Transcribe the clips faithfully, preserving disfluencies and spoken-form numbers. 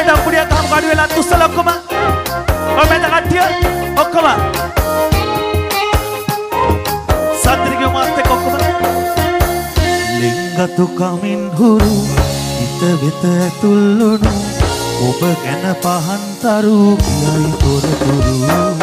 කොහෙද අපුඩියක් ගහමු කඩු වෙලා තුස්සල ඔක්කොම ඔය මැද කට්ටිය ඔක්කොම සත්‍රිගේ මාත් එක්ක ඔක්කොම ලිංගතු කමින් හුරු හිත වෙත ඇතුල්ලුණු ඔබ ගැන පහන් තරු කියයි තොරතුරු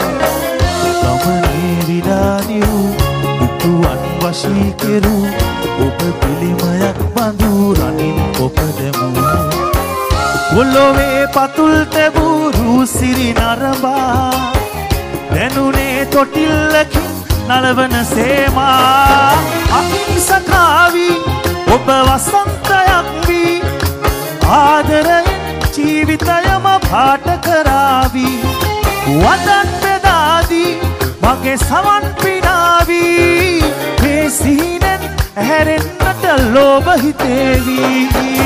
ගමනේ විඩානියු දුතුන් වශී කෙරු ඔබ පිළිමයක් බඳු රනින් ඔබ දෙමු ඔල්ලොවේ පතුල් තැබූ රූසිරි නරඹා දැනුනේ තොටිල්ලකින් නලවන සේමා අහිංසකාවි ඔබ වසන්තයක් වී ආදරයෙන් ජීවිතයම පාට කරාවි වදන් බෙදාදී මගේ සමන් පිනාවී මේ සිහිනෙන් ඇහැරෙන්නට ලෝභ හිතේවි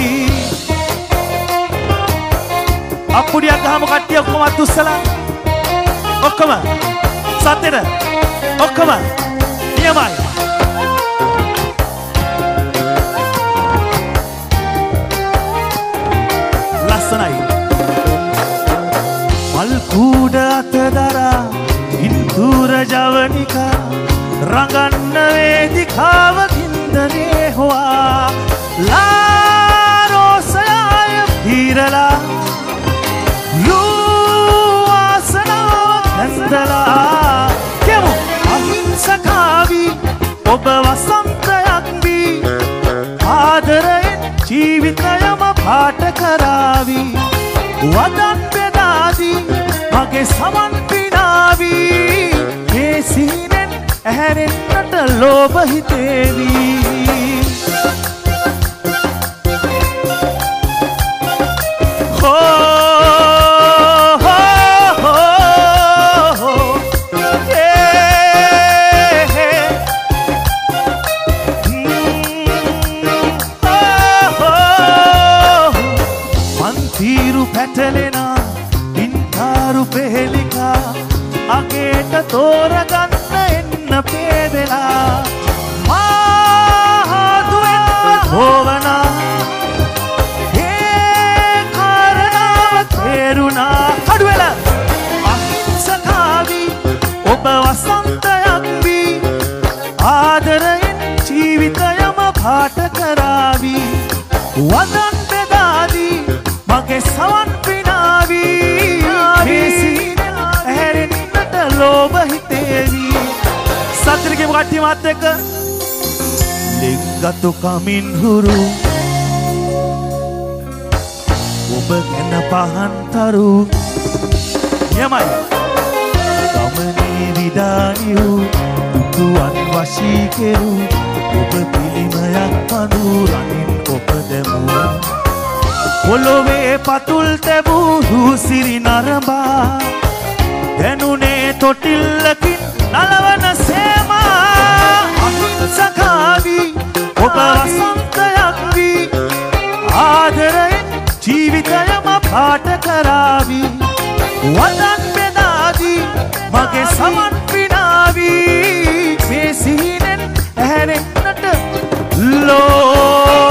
අපුඩියක් ගහමු කට්ටිය ඔක්කොම අතුස්සලා ඔක්කොම සතෙට ඔක්කොම නියමයි ලස්සනයි මල් කූඩ අතදරා ඉන්දුර ජවනිකා රඟන්න වේදිකාවකින්දනේ හොවා ලාරෝසයාය පීරලා ලූවාසනාව ඇන්දලා කෙමු අහිංසකාවි ඔබ වසන්තයක් වී ආදරයෙන් ජීවිතයම පාට කරාවි වදන් බෙදාදී මගේ සමන් පිනාවී මේ සිහිනෙන් ඇහැරෙන්නට ලෝභ හිතේවි පැටලෙනා ඉන්තාරු පෙහෙලිකා අගේට තෝරගන්න එන්න පේදෙලා මාහතුවෙන්ම හෝවනා ඒ කාරණාව තේරුණා අඩුවෙල අහිංසකාවි ඔබ වසන්තයක් වී ආදරයෙන් ජීවිතයම පාට කරාවි වදන් බෙදාදී මගේ සවන් පිනාවී මේ සිහිනෙන් ඇහැරෙන්නට ලෝභ හිතේවි සත්‍රිගේ කට්ටිය මාත් එක්ක ලිංගතු කමින් හුරු ඔබ ගැන පහන් තරු යමයි ගමනේ විඩානියු දුතුන් වශී කෙරු ඔබ පිළිමයක් පඳු රනින් ඔබ දෙමු ඔලොවේ පතුල් තැබූ රූසිරි නරඹා දැනුනේ තොටිල්ලකින් නලවන සේමා අහිංසකාවි ඔබ වසන්තයක් වී ආදරයෙන් ජීවිතයම පාට කරාවි වදන් බෙදාදී මගේ සමන් පිනාවී මේ සිහිනෙන් ඇහැරෙන්නට ලෝ